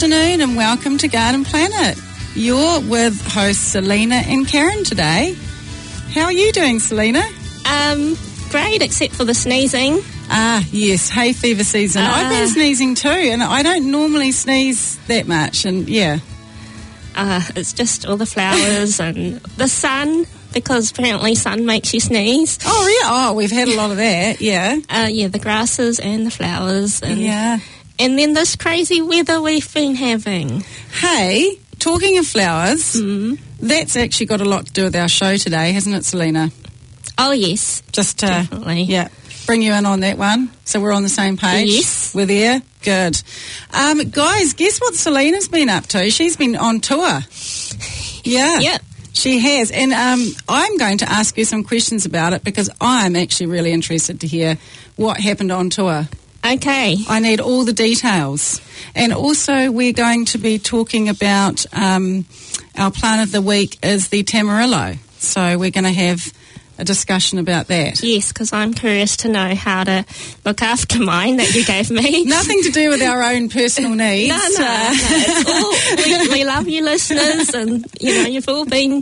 afternoon and welcome to Garden Planet. You're with hosts Selena and Karen today. How are you doing, Selena? Great, except for the sneezing. Yes, hay fever season. I've been sneezing too, and I don't normally sneeze that much, and yeah. It's just all the flowers and the sun, because apparently sun makes you sneeze. Oh, yeah. Oh, we've had a lot of that, yeah. Yeah, the grasses and the flowers. And, yeah. And then this crazy weather we've been having. Hey, talking of flowers, that's actually got a lot to do with our show today, hasn't it, Selena? Oh, yes. Just to, definitely. Yeah, bring you in on that one, so we're on the same page. Yes. We're there? Good. Guys, guess what Selena's been up to? She's been on tour. Yeah. Yep. She has, and I'm going to ask you some questions about it because I'm actually really interested to hear what happened on tour. Okay. I need all the details. And also we're going to be talking about our plant of the week is the Tamarillo. So we're going to have a discussion about that. Yes, because I'm curious to know how to look after mine that you gave me. Nothing to do with our own personal needs. No. It's all, we love you listeners, and, you've all been,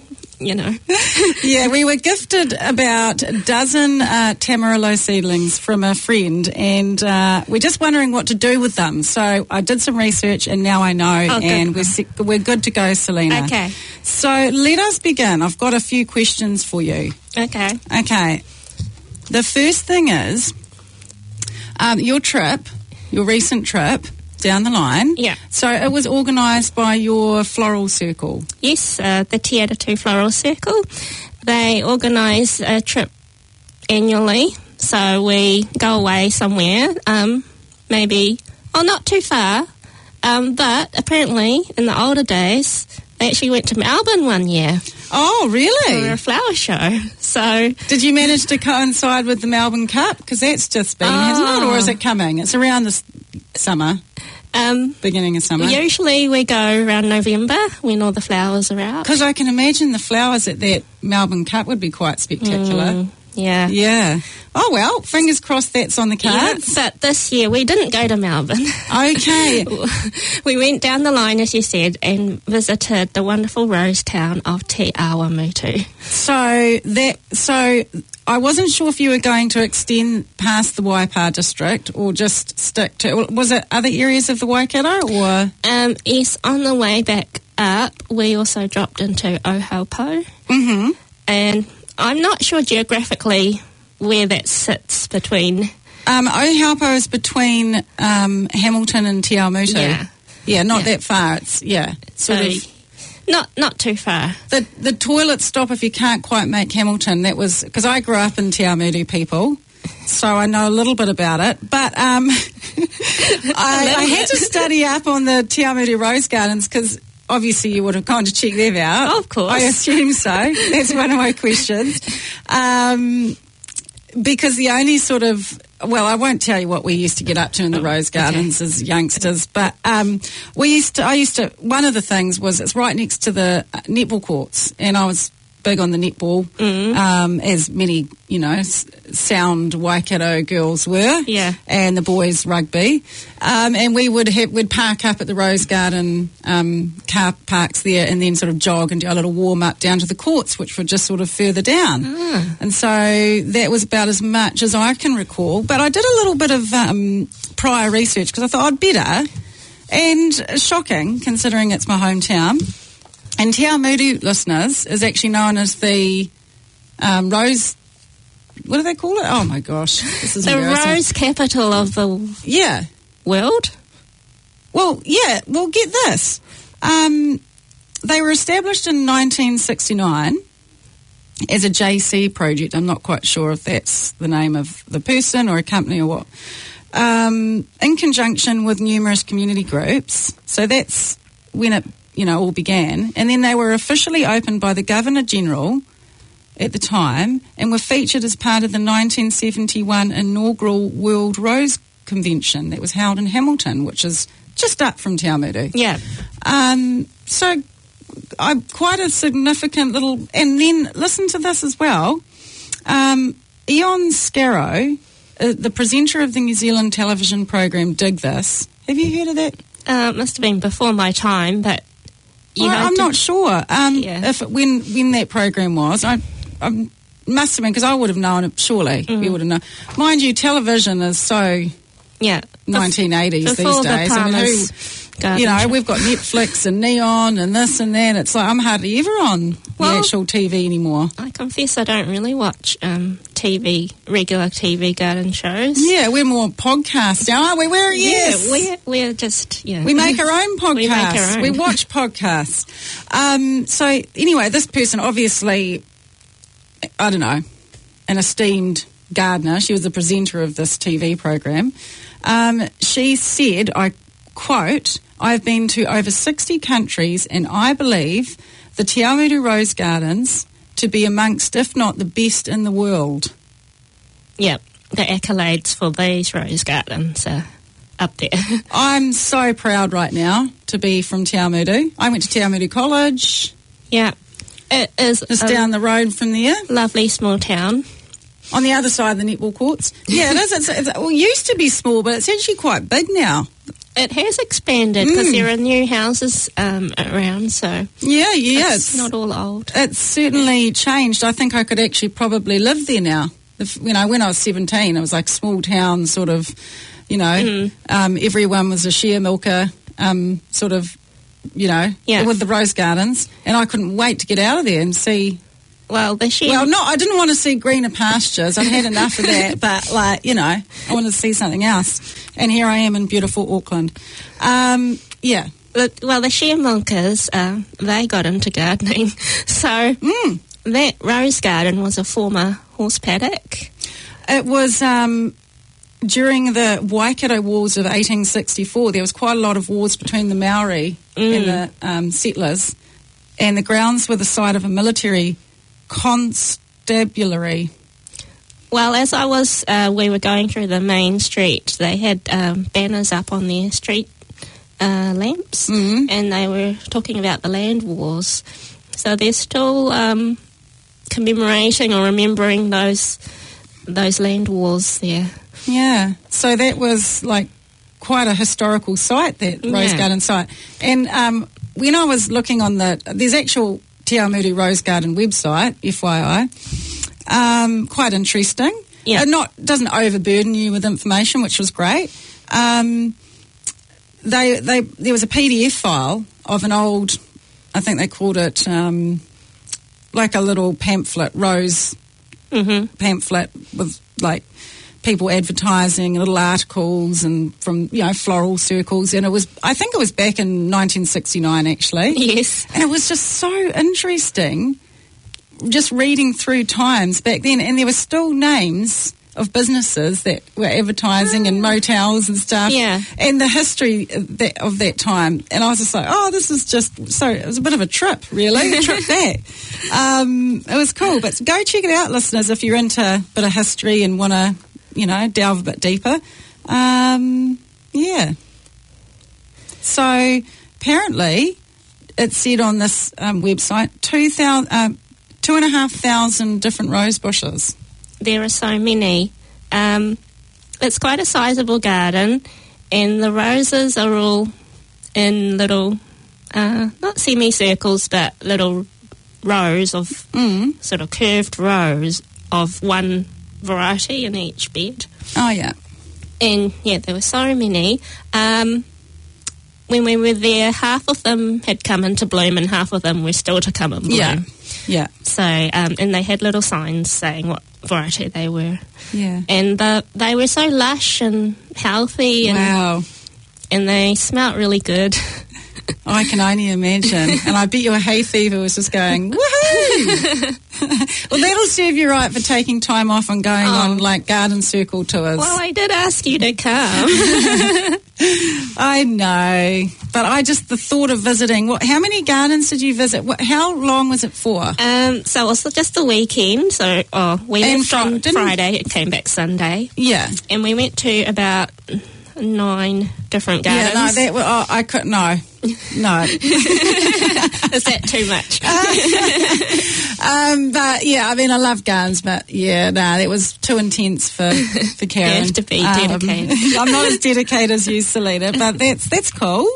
Yeah, we were gifted about a dozen Tamarillo seedlings from a friend, and we're just wondering what to do with them. So I did some research, and now I know, and we're good to go, Selena. Okay. So let us begin. I've got a few questions for you. Okay. The first thing is your recent trip down the line. Yeah. So it was organised by your floral circle. Yes, the Te Atatu Floral Circle. They organise a trip annually, so we go away somewhere, maybe, not too far, but apparently in the older days they actually went to Melbourne one year. Oh, really? For a flower show. So, did you manage to coincide with the Melbourne Cup? Because that's just been, hasn't it? Or is it coming? It's around this summer. Beginning of summer. Usually we go around November when all the flowers are out. Because I can imagine the flowers at that Melbourne Cup would be quite spectacular. Yeah. Yeah. Oh, well, fingers crossed that's on the cards. Yeah, but this year we didn't go to Melbourne. Okay. We went down the line, as you said, and visited the wonderful rose town of Te Awamutu. So I wasn't sure if you were going to extend past the Waipa district or just stick to, was it other areas of the Waikato or? Yes, on the way back up, we also dropped into Ohaupo. Mm-hmm. And I'm not sure geographically where that sits between. Ohaupo is between Hamilton and Te Awamutu. Yeah. Yeah, not that far. It's, sort of. Not too far. The toilet stop, if you can't quite make Hamilton, that was, because I grew up in Te Awamutu, people, so I know a little bit about it. But I had to study up on the Te Awamutu Rose Gardens because obviously you would have gone to check them out. Oh, of course. I assume so. That's one of my questions. Because the only sort of, well, I won't tell you what we used to get up to in the Rose Gardens as youngsters, but one of the things was it's right next to the netball courts, and I was big on the netball, as many, sound Waikato girls were, and the boys rugby, and we'd park up at the Rose Garden car parks there, and then sort of jog and do a little warm up down to the courts, which were just sort of further down, and so that was about as much as I can recall. But I did a little bit of prior research because I thought I'd better, and shocking considering it's my hometown. And Te Awamutu, listeners, is actually known as the rose. What do they call it? Oh my gosh, this is the rose capital of the world. Well, yeah. Well, get this. They were established in 1969 as a JC project. I'm not quite sure if that's the name of the person or a company or what. In conjunction with numerous community groups. So that's when it all began. And then they were officially opened by the Governor-General at the time and were featured as part of the 1971 inaugural World Rose Convention that was held in Hamilton, which is just up from Te Awamutu. Yeah. So I'm quite a significant little... And then listen to this as well. Ion Scarrow, the presenter of the New Zealand television program Dig This. Have you heard of that Must have been before my time, but I'm not sure if when that program was. I must have been, because I would have known it. Surely we would have known. Mind you, television is so 1980s these days. I mean, we've got Netflix and Neon and this and that. It's like I'm hardly ever on the actual TV anymore. I confess I don't really watch regular TV garden shows. Yeah, we're more podcasts now, aren't we? We're just, we make our own podcasts. We make our own. We watch podcasts. So anyway, this person obviously, I don't know, an esteemed gardener. She was the presenter of this TV program. She said, I quote, "I've been to over 60 countries and I believe the Te Awamutu Rose Gardens to be amongst, if not the best in the world." Yep, the accolades for these rose gardens are up there. I'm so proud right now to be from Te Awamutu. I went to Te Awamutu College. Yeah, it is. It's down the road from there. Lovely small town. On the other side of the netball courts. Yeah, it is. It used to be small, but it's actually quite big now. It has expanded because there are new houses around, so it's not all old. It's certainly changed. I think I could actually probably live there now. When I was 17, it was like small town sort of, everyone was a share milker sort of, with the rose gardens, and I couldn't wait to get out of there and see. I didn't want to see greener pastures. I'd had enough of that, but I wanted to see something else. And here I am in beautiful Auckland. Well, the share milkers, they got into gardening. So that rose garden was a former horse paddock. It was during the Waikato Wars of 1864. There was quite a lot of wars between the Maori and the settlers, and the grounds were the site of a military constabulary. Well, as we were going through the main street, they had banners up on their street lamps, and they were talking about the land wars. So they're still commemorating or remembering those land wars there. Yeah. So that was like quite a historical site, that Rose Garden site. And when I was looking on there's actual Te Awamutu Rose Garden website, FYI. Quite interesting. Yeah. It doesn't overburden you with information, which was great. There was a PDF file of an old, I think they called it like a little pamphlet, rose pamphlet with like people advertising, little articles, and from floral circles. And I think it was back in 1969 actually. Yes. And it was just so interesting, just reading through times back then, and there were still names of businesses that were advertising and motels and stuff. Yeah. And the history of that time. And I was just like, it was a bit of a trip, really, a trip back. It was cool. But go check it out, listeners, if you're into a bit of history and want to, delve a bit deeper. So apparently it said on this website 2,500 different rose bushes. There are so many. It's quite a sizable garden, and the roses are all in little, not semicircles, but little rows of sort of curved rows of one variety in each bed. Oh, yeah. And, there were so many. When we were there, half of them had come into bloom and half of them were still to come in bloom. Yeah. So, and they had little signs saying what variety they were. Yeah. And they were so lush and healthy. And, wow. And they smelt really good. I can only imagine. And I bet your hay fever was just going, woohoo! Well, that'll serve you right for taking time off and going on, like, garden circle tours. Well, I did ask you to come. I know. But the thought of visiting, how many gardens did you visit? How long was it for? So it was just a weekend. So we left on Friday and came back Sunday. Yeah. And we went to about 9 different gardens. Yeah, no, I couldn't, no. Is that too much? But yeah, I mean, I love gardens, but yeah, that was too intense for Karen. You have to be dedicated. I'm not as dedicated as you, Selena, but that's cool.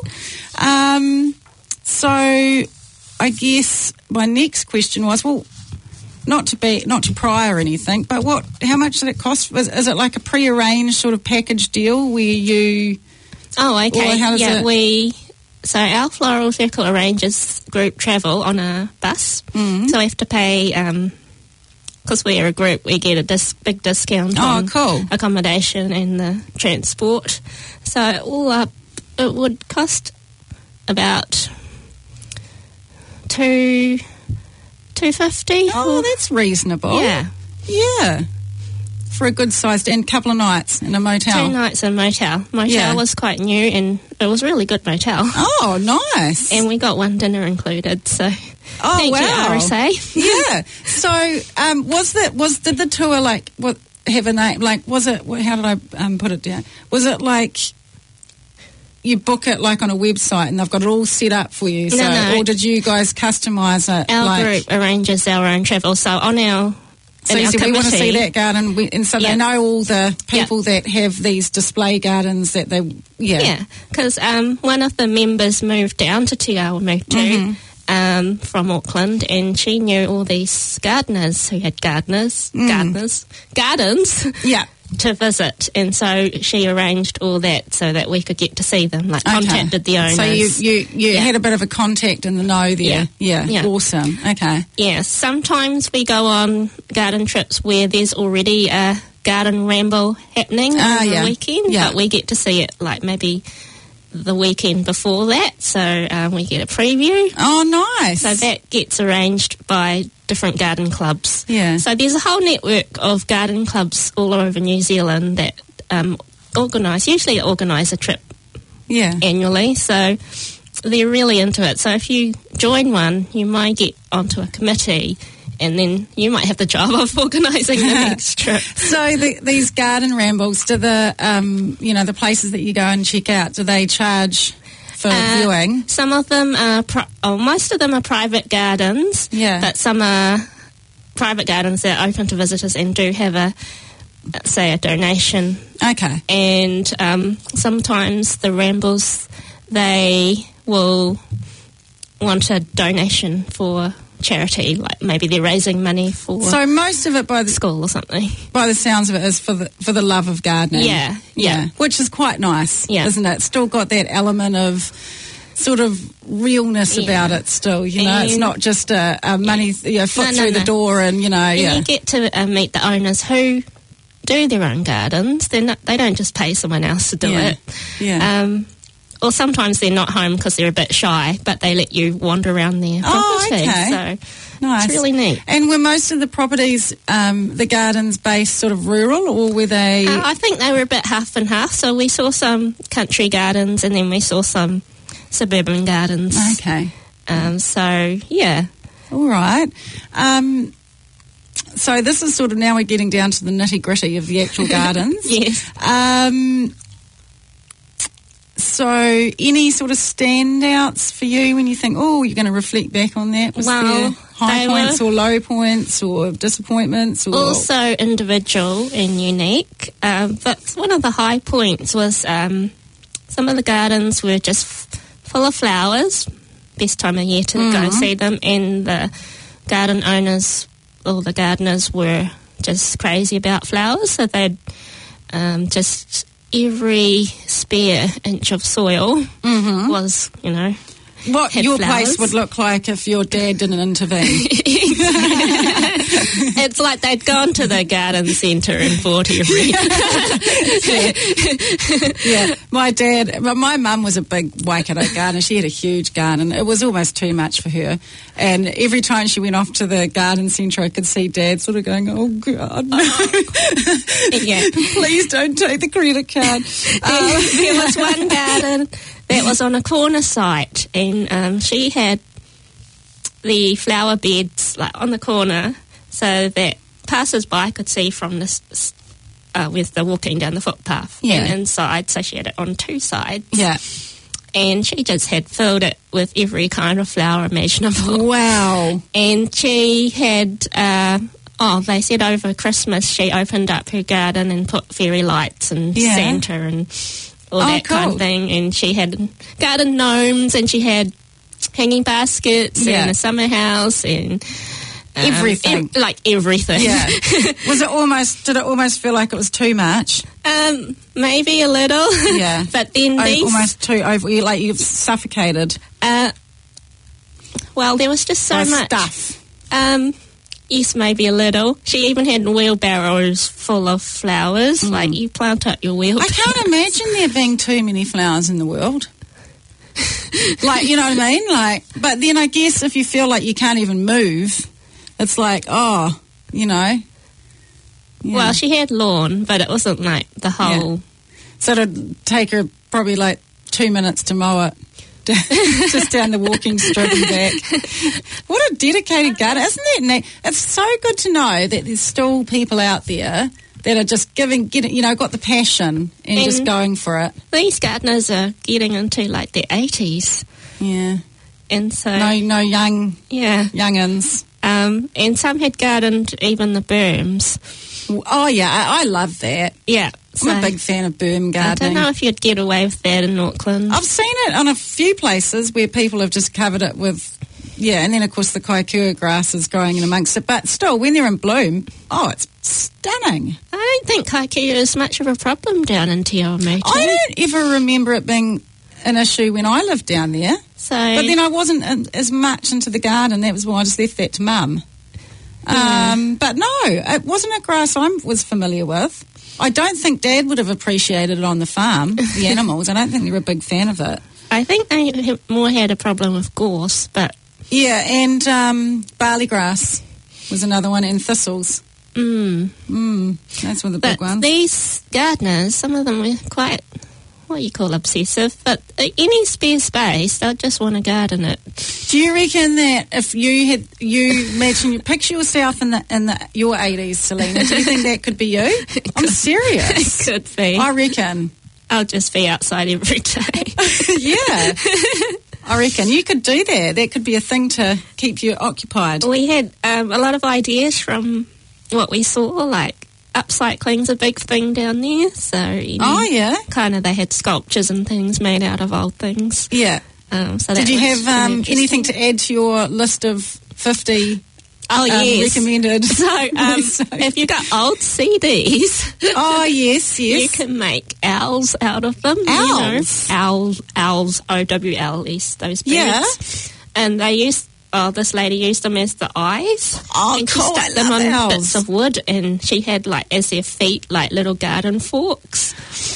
So I guess my next question was, well, not to pry or anything, but how much did it cost? Is it like a pre-arranged sort of package deal where you? Oh, okay. Or how does it? So our floral circle arranges group travel on a bus. Mm. So we have to pay, because we're a group, we get a big discount on cool. accommodation and the transport. So all up, it would cost about $250. Oh, that's reasonable. Yeah. For a good sized and couple of nights in a motel. 2 nights in a motel. Motel was quite new and it was a really good motel. Oh, nice. And we got one dinner included, so thank you, RSA. Yeah. So did the tour have a name? Like, was it, how did I put it down? Was it like you book it like on a website and they've got it all set up for you? No. Or did you guys customise it? Our group arranges our own travel, so on our So you said we want to see that garden, and so they know all the people that have these display gardens that they, Yeah, because one of the members moved down to Te Awamutu from Auckland, and she knew all these gardeners who had gardens, to visit, and so she arranged all that so that we could get to see them, contacted the owners. So you had a bit of a contact in the know there. Yeah. Awesome. Okay. Yeah, sometimes we go on garden trips where there's already a garden ramble happening on the weekend, but we get to see it maybe the weekend before that, so we get a preview. Oh, nice. So that gets arranged by different garden clubs. Yeah. So there's a whole network of garden clubs all over New Zealand that usually organise a trip annually, so they're really into it. So if you join one, you might get onto a committee, and then you might have the job of organising the next trip. So these garden rambles, do the places that you go and check out, do they charge for viewing? Some of them are, most of them are private gardens, but some are private gardens that are open to visitors and do have a donation. Okay. And sometimes the rambles, they will want a donation for charity, like maybe they're raising money for most of it by the school or something. By the sounds of it, is for the love of gardening. Yeah, which is quite nice, isn't it? It's still got that element of sort of realness about it. Still, it's not just a money foot through the door, and you get to meet the owners who do their own gardens. They don't just pay someone else to do it. Yeah. Or sometimes they're not home because they're a bit shy, but they let you wander around their property. Oh, okay. So nice. It's really neat. And were most of the properties, the gardens, based sort of rural, or were they? I think they were a bit half and half. So we saw some country gardens, and then we saw some suburban gardens. Okay. So yeah. All right. So this is sort of, now we're getting down to the nitty gritty of the actual gardens. Yes. So any sort of standouts for you when you think, you're going to reflect back on that? Was there high points or low points or disappointments? Or also individual and unique. But one of the high points was some of the gardens were just full of flowers. Best time of year to go see them. And the garden owners, all the gardeners, were just crazy about flowers. So they'd just... every spare inch of soil was, what your flowers. place would look like if your dad didn't intervene. It's like they'd gone to the garden centre and bought every... My mum was a big Waikato gardener. She had a huge garden. It was almost too much for her. And every time she went off to the garden centre, I could see Dad sort of going, oh, God, no. Please don't take the credit card. There was one garden that was on a corner site, and she had the flower beds on the corner so that passers-by could see from this with the walking down the footpath and inside. So she had it on two sides. Yeah. and she just had filled it with every kind of flower imaginable. Wow. And she had, they said over Christmas she opened up her garden and put fairy lights and Santa and all that kind of thing. And she had garden gnomes, and she had hanging baskets and a summer house and... everything. Everything. Yeah. Did it almost feel like it was too much? Maybe a little. Yeah. But then almost too over, like you've suffocated. Well, there was just so much stuff. Yes, maybe a little. She even had wheelbarrows full of flowers. Like, you plant up your wheelbarrow. I can't imagine there being too many flowers in the world. Like, you know what I mean? Like, but then I guess if you feel like you can't even move, it's like, Yeah. Well, she had lawn, but it wasn't like the whole... Yeah. So it'd take her probably like 2 minutes to mow it. Just down the walking strip and back. What a dedicated garden. Isn't that neat? It's so good to know that there's still people out there that are just got the passion and just going for it. These gardeners are getting into like their 80s. Yeah. And so... No youngins. And some had gardened even the berms. Oh, yeah, I love that. Yeah. I'm a big fan of berm gardening. I don't know if you'd get away with that in Auckland. I've seen it on a few places where people have just covered it with, and then, of course, the kaikura grass is growing in amongst it. But still, when they're in bloom, it's stunning. I don't think kaikura is much of a problem down in Te Awamutu. I don't ever remember it being an issue when I lived down there. But then I wasn't as much into the garden. That was why I just left that to Mum. Yeah. But no, it wasn't a grass I was familiar with. I don't think Dad would have appreciated it on the farm, the animals. I don't think they were a big fan of it. I think they more had a problem with gorse, but... Yeah, and barley grass was another one, and thistles. That's one of the big ones. These gardeners, some of them were quite... what you call obsessive, but any spare space, they'll just want to garden it. Do you reckon that if you picture yourself in your 80s, Selena, do you think that could be you? I'm serious. It could be. I reckon. I'll just be outside every day. Yeah. I reckon you could do that. That could be a thing to keep you occupied. We had a lot of ideas from what we saw, like upcycling's a big thing down there, so kind of they had sculptures and things made out of old things. Yeah. So did you have anything to add to your list of 50 yes. recommended? So if you've got old CDs, yes, you can make owls out of them. Owls? Owls, OWLs, those birds. Yeah. And they used... this lady used them as the eyes. Oh, and cool. She stuck them on bits of wood, and she had, as their feet, little garden forks.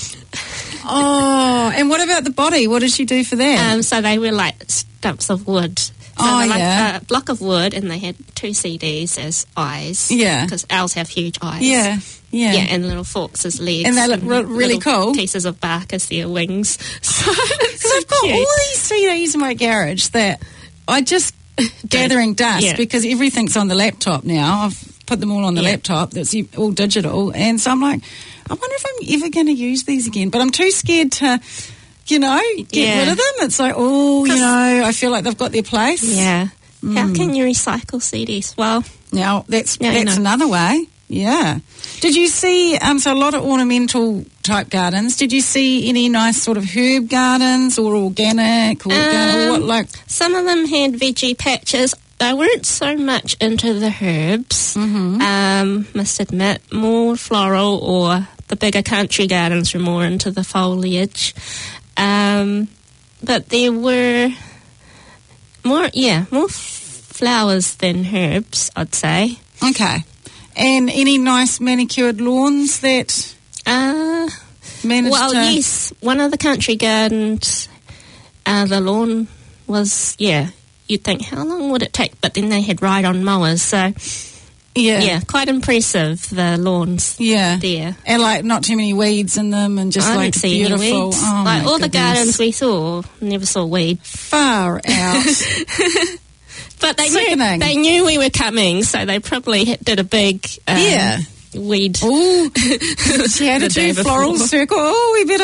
Oh, and what about the body? What did she do for that? So they were stumps of wood. So a block of wood, and they had 2 CDs as eyes. Yeah. Because owls have huge eyes. Yeah. Yeah, and little forks as legs. And they look really cool. Pieces of bark as their wings. So I've got all these CDs in my garage that I just... gathering dust because everything's on the laptop now. I've put them all on the laptop. That's all digital. And so I'm like, I wonder if I'm ever going to use these again. But I'm too scared to, get rid of them. It's like, I feel like they've got their place. Yeah. How can you recycle CDs? Well, now that's another way. Yeah. Did you see, so a lot of ornamental type gardens, did you see any nice sort of herb gardens or organic? Or some of them had veggie patches. They weren't so much into the herbs, must admit, more floral, or the bigger country gardens were more into the foliage. But there were more flowers than herbs, I'd say. Okay. And any nice manicured lawns that managed to... yes. One of the country gardens, the lawn was, you'd think, how long would it take? But then they had ride-on mowers, so... Yeah, quite impressive, the lawns there. And, not too many weeds in them and just, I didn't see beautiful... any weeds. Oh, all the gardens we saw, never saw weed. Far out. But they knew we were coming, so they probably did a big weed. Oh, she had to do floral circle. Oh, we better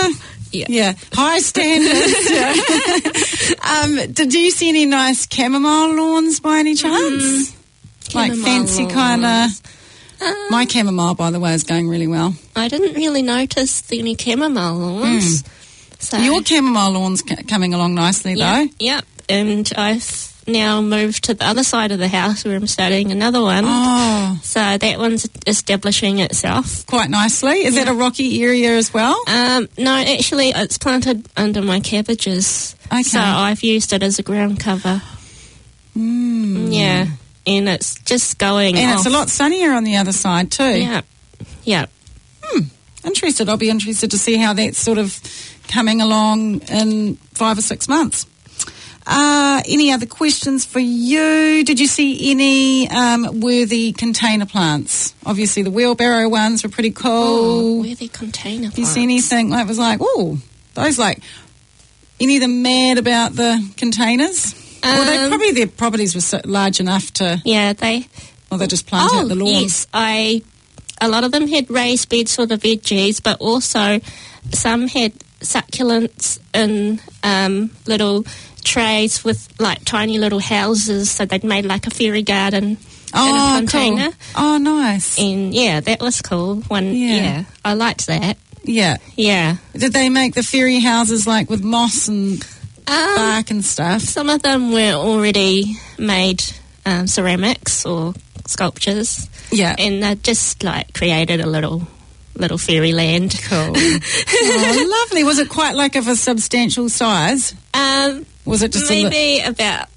Yeah, high standards. Yeah. Did you see any nice chamomile lawns by any chance? Like fancy kind of... My chamomile, by the way, is going really well. I didn't really notice any chamomile lawns. So your chamomile lawn's coming along nicely, though. Yep, and I've now moved to the other side of the house where I'm starting another one. Oh. So that one's establishing itself. Quite nicely. Is that a rocky area as well? No, actually, it's planted under my cabbages. Okay. So I've used it as a ground cover. Yeah, and it's just going And off. it's a lot sunnier on the other side too. Yeah. Interested. I'll be interested to see how that's sort of coming along in 5 or 6 months. Any other questions for you? Did you see any worthy container plants? Obviously, the wheelbarrow ones were pretty cool. Worthy container plants. Did you see anything that was like, oh, those like, any of them mad about the containers? Well, their properties were so large enough to... Yeah, they just plant out the lawn. Yes, a lot of them had raised beds for the veggies, but also some had succulents in little trays with like tiny little houses, so they'd made like a fairy garden in a container. Cool. Oh, nice. And yeah, that was cool. Yeah, I liked that. Yeah. Yeah. Did they make the fairy houses like with moss and bark and stuff? Some of them were already made ceramics or sculptures. Yeah. And they just like created a little fairyland. Cool. Oh, lovely. Was it quite like of a substantial size? Was it just maybe about...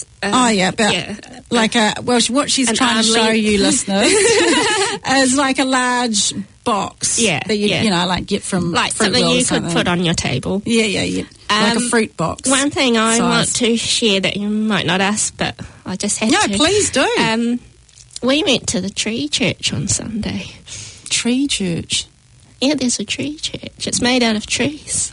what she's trying to show you, listeners, is like a large box that you get from like Fruit something World you could put on your table. Yeah. Like a fruit box. One thing I want to share that you might not ask, but I just had to. No, please do. We went to the tree church on Sunday. Tree church? Yeah, there's a tree church. It's made out of trees.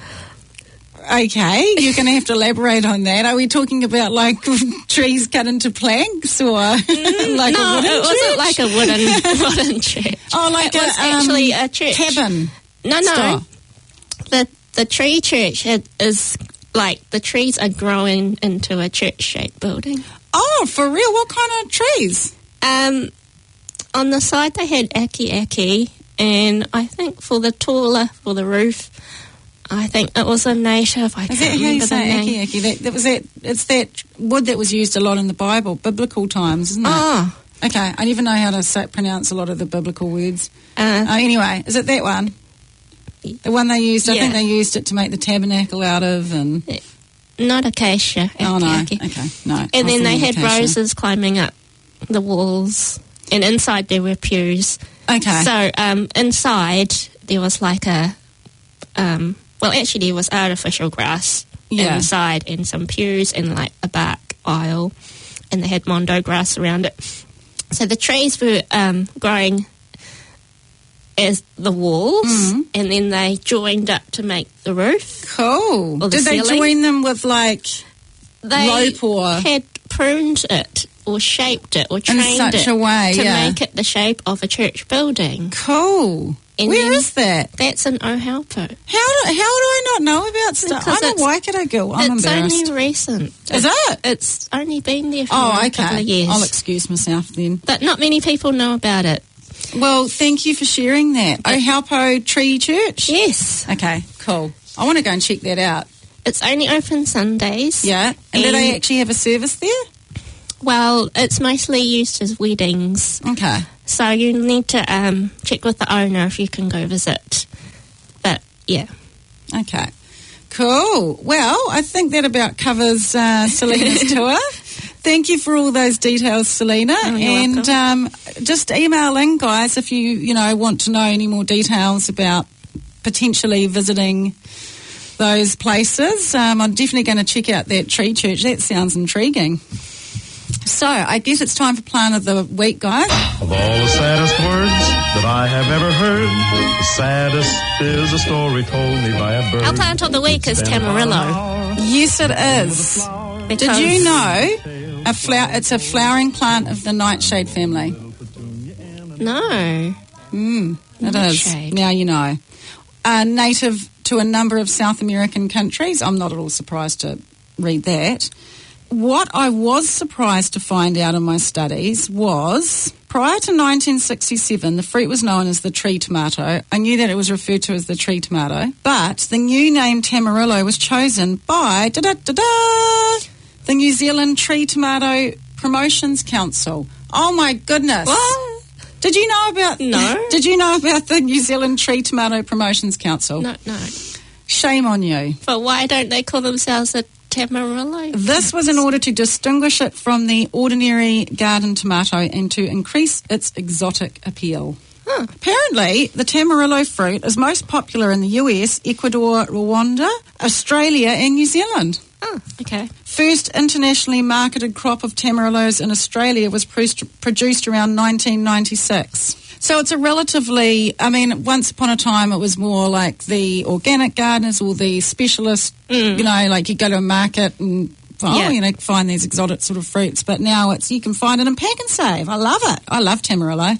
Okay, you're going to have to elaborate on that. Are we talking about like trees cut into planks or like a wooden it wasn't like a wooden church. Oh, like it was actually a church cabin. No. Style. The tree church is like the trees are growing into a church-shaped building. Oh, for real? What kind of trees? On the side they had aki, and I think for the roof, I think it was a native. Is that how you say aki? It's that wood that was used a lot in the Bible, biblical times, isn't it? Oh. Okay, I never know how to pronounce a lot of the biblical words. Anyway, is it that one? The one they used, I think they used it to make the tabernacle out of, and... Not acacia. Oh, no. Okay, no. And then they had roses climbing up the walls, and inside there were pews. Okay. So inside there was like actually there was artificial grass inside, and some pews and like a bark aisle, and they had mondo grass around it. So the trees were growing as the walls, and then they joined up to make the roof. Cool. Or the Did they ceiling. join them with like rope or... They had pruned it or shaped it or trained in such it a way to make it the shape of a church building. Cool. And where is that? That's in Ohaupo. How do I not know about stuff? I'm a Waikato girl. I'm embarrassed. It's only recent. Is it? It's only been there for a couple of years. I'll excuse myself then. But not many people know about it. Well, thank you for sharing that. Ohaupo Tree Church? Yes. Okay, cool. I want to go and check that out. It's only open Sundays. Yeah. And do they actually have a service there? Well, it's mostly used as weddings. Okay. So you need to check with the owner if you can go visit. But, yeah. Okay. Cool. Well, I think that about covers Selena's tour. Thank you for all those details, Selena. Oh, you're welcome. Just email in, guys, if you want to know any more details about potentially visiting those places. I'm definitely going to check out that tree church. That sounds intriguing. So, I guess it's time for Plant of the Week, guys. Of all the saddest words that I have ever heard, the saddest is a story told me by a bird. Our plant of the week is Tamarillo. Yes, it is. Did you know it's a flowering plant of the nightshade family? No. It is. Now you know. native to a number of South American countries. I'm not at all surprised to read that. What I was surprised to find out in my studies was, prior to 1967, the fruit was known as the tree tomato. I knew that it was referred to as the tree tomato, but the new name Tamarillo was chosen by the New Zealand Tree Tomato Promotions Council. Oh my goodness! What? Did you know about? No. Did you know about the New Zealand Tree Tomato Promotions Council? No. Shame on you. But why don't they call themselves a Tamarillo? This was in order to distinguish it from the ordinary garden tomato and to increase its exotic appeal. Huh. Apparently, the Tamarillo fruit is most popular in the US, Ecuador, Rwanda, Australia and New Zealand. Oh, okay. First internationally marketed crop of Tamarillos in Australia was produced around 1996. So it's a relatively, once upon a time it was more like the organic gardeners or the specialist, like you go to a market and, find these exotic sort of fruits. But now you can find it in Pack and Save. I love it. I love Tamarillo.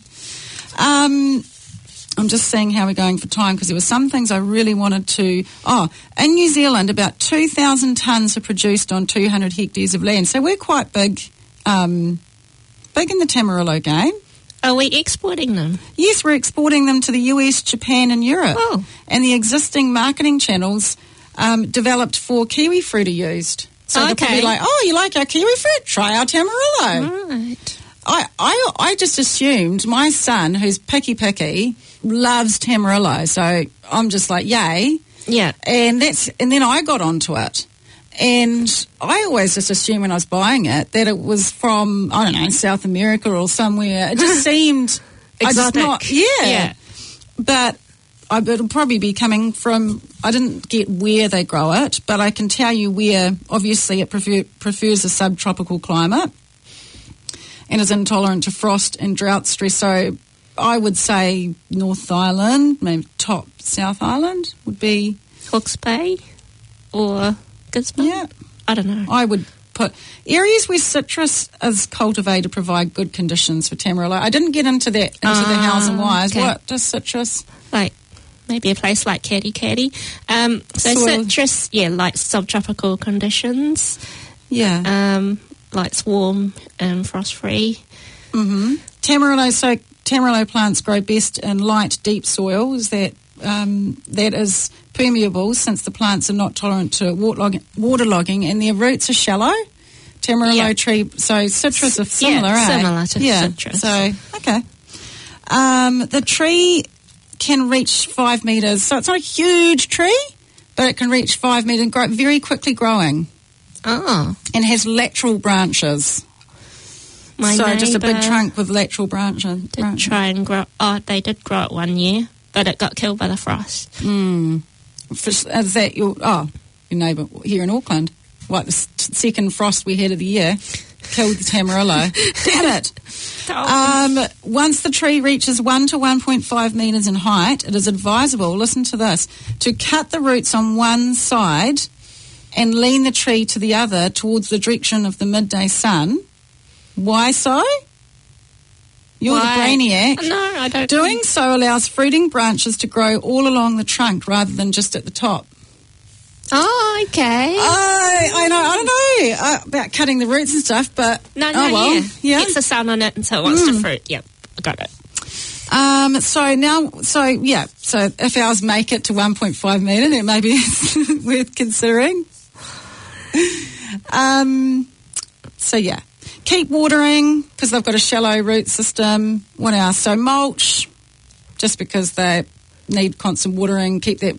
I'm just seeing how we're going for time because there were some things I really wanted to... in New Zealand, about 2,000 tonnes are produced on 200 hectares of land. So we're quite big in the Tamarillo game. Are we exporting them? Yes, we're exporting them to the US, Japan and Europe. Oh. And the existing marketing channels developed for kiwi fruit are used. So they could be like, you like our kiwi fruit? Try our Tamarillo. Right. I just assumed my son, who's picky, loves Tamarillo. So I'm just like, yay. Yeah. And then I got onto it. And I always just assumed when I was buying it that it was from, I don't know, South America or somewhere. It just seemed exotic. Yeah. But it'll probably be coming from, I didn't get where they grow it, but I can tell you where, obviously, it prefers a subtropical climate and is intolerant to frost and drought stress. So I would say North Island, maybe top South Island would be... Hawke's Bay or... Yeah. I don't know. I would put areas where citrus is cultivated provide good conditions for Tamarillo. I didn't get into the hows and whys. Okay. What does citrus? Like maybe a place like Caddy. So citrus, like subtropical conditions. Yeah. Likes warm and frost-free. Mm-hmm. Tamarillo plants grow best in light, deep soils that is permeable since the plants are not tolerant to waterlogging and their roots are shallow. Tamarillo tree, so citrus are similar, similar to citrus. So, okay. The tree can reach 5 metres, so it's not a huge tree, but it can reach 5 metres and grow very quickly growing. Oh. And has lateral branches. Just a big trunk with lateral branches. Did try and grow. Oh, they did grow it 1 year, but it got killed by the frost. Is that your neighbour here in Auckland? What, the second frost we had of the year killed the Tamarillo. Damn it! Once the tree reaches 1 to 1.5 metres in height, it is advisable, listen to this, to cut the roots on one side and lean the tree to the other towards the direction of the midday sun. Why so? You're the brainiac. No, I don't. Doing so allows fruiting branches to grow all along the trunk rather than just at the top. Oh, okay. I know. I don't know about cutting the roots and stuff, but yeah. Gets the sun on it, and so it wants to fruit. Yep, I got it. So if ours make it to 1.5 metre, then maybe it's worth considering. Keep watering because they've got a shallow root system. What else? So mulch, just because they need constant watering. Keep that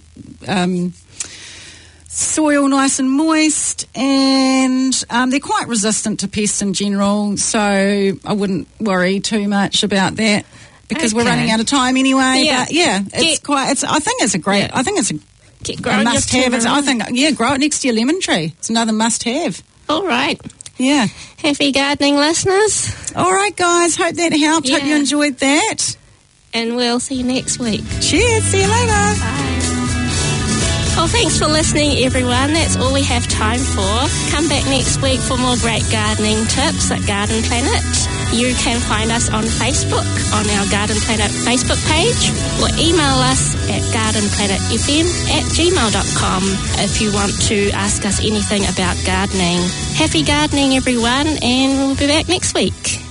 soil nice and moist, and they're quite resistant to pests in general. So I wouldn't worry too much about that because we're running out of time anyway. Yeah, but I think it's a great. I think it's a must-have. Grow it next to your lemon tree. It's another must-have. All right. Yeah. Happy gardening, listeners. All right, guys. Hope that helped. Hope you enjoyed that. And we'll see you next week. Cheers. See you later. Bye. Well, thanks for listening, everyone. That's all we have time for. Come back next week for more great gardening tips at Garden Planet. You can find us on Facebook, on our Garden Planet Facebook page, or email us at gardenplanetfm@gmail.com if you want to ask us anything about gardening. Happy gardening, everyone, and we'll be back next week.